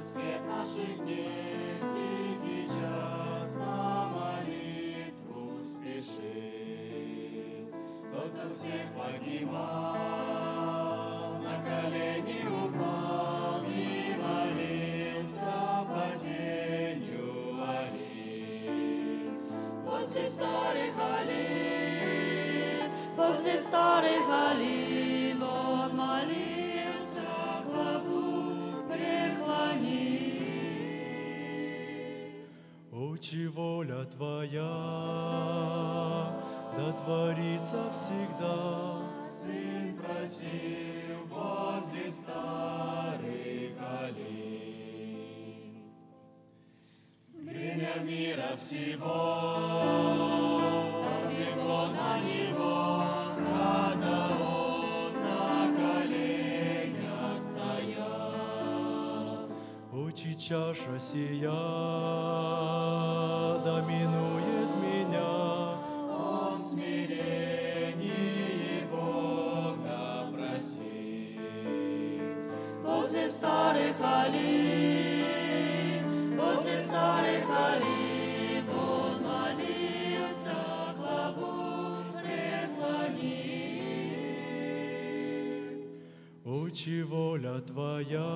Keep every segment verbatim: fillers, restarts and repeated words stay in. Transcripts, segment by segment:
свет наших дней, тихий час на молитву спешит. Тот, кто всех погибал, на колени упал и молился по тенью олив. Возле старых олив, возле старых олив он молился, главу преклонив. Отче, воля Твоя да творится всегда. Сын просил возле старых олив. Время мира всего торгло на него, когда он на коленях стоял. Отче, чаша сия доминует меня. Он в смирении Бога просил. Возле старых олив, возле старых олив он молился, главу преклонив. Отче, воля Твоя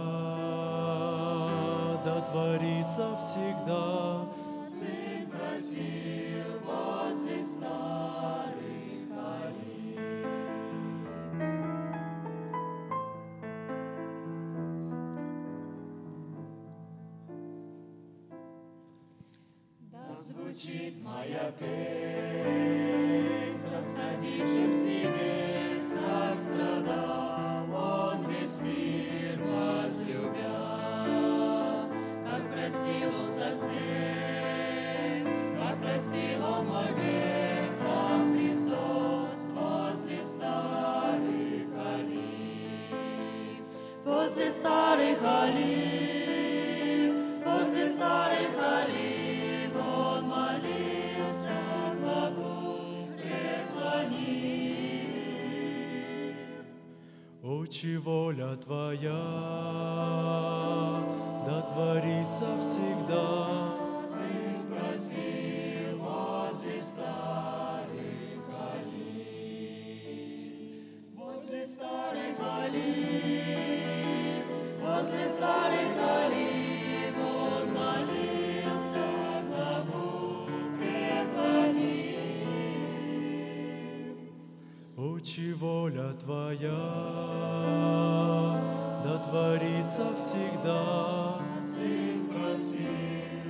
да творится всегда. Сын просил возле старых олив. Да звучит моя песнь, сходившим с небес, как страдал он весь мир возлюбя, как просил он за всех, как простил он мой грех, сам Христос возле старых олив. Возле старых олив, возле старых олив он молился, главу преклонив. Отче, воля Твоя да творится всегда. Сын просил возле старых олив. Возле старых олив, возле старых олив он молился, главу преклонив. Отче, воля Твоя да творится всегда. Сын просил